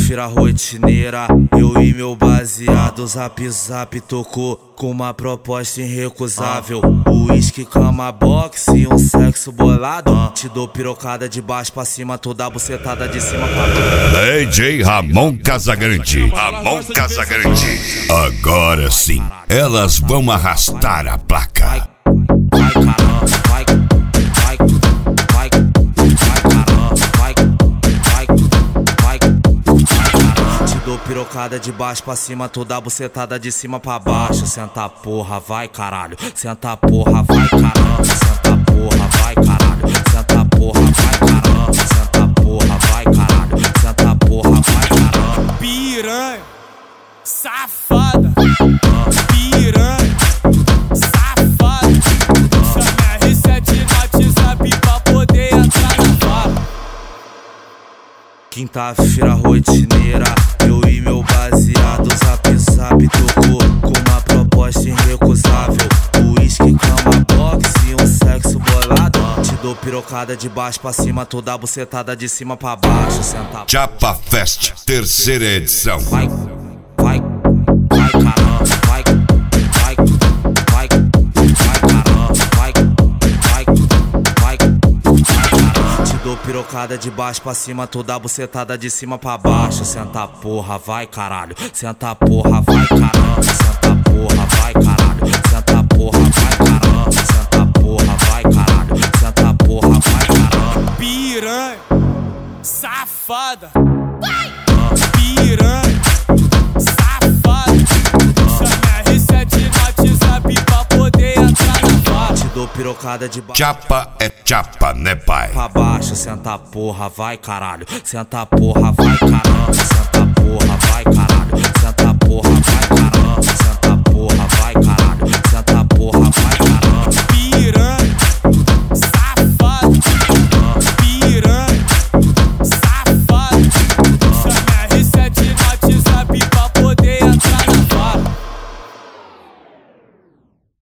Quinta-feira rotineira, eu e meu baseado Zap Zap tocou com uma proposta irrecusável. Uísque, cama, boxe e um sexo bolado. Te dou pirocada de baixo pra cima, toda bucetada de cima pra baixo. DJ Ramon Casagrande. Ramon Casagrande. Agora sim, elas vão arrastar a placa. Vai caramba, vai caramba. Te dou pirocada de baixo pra cima, toda bucetada de cima pra baixo. Senta porra, vai caralho. Senta porra, vai caramba. Senta porra, vai caralho. Senta porra, vai caramba. Senta porra, vai caralho. Senta porra, vai caramba. Piranha, safada. Piranha, safada. Chama R7 no WhatsApp pra poder entrar na fala. Quinta-feira rotineira, eu e meu baseado Zap Zap tocou com uma proposta irrecusável. Uísque, cama, boxe e um sexo bolado. Te dou pirocada de baixo pra cima, toda bucetada de cima pra baixo. Senta Chapa Fest, terceira edição. vai caramba, vai caramba, vai caramba. Te dou pirocada de baixo pra cima, toda bucetada de cima pra baixo. Senta porra, vai caralho. Senta porra, vai caramba. Senta porra, vai caralho. Senta porra, vai caramba. Senta porra, vai caralho. Senta porra, vai caramba. Piranha, safada. Piranha, safada. Chama R7 no WhatsApp pra poder entrar na fala. Te dou pirocada de baixo Chapa é chapa, né pai? pra baixo. Senta porra, vai caralho. Senta porra, vai caralho.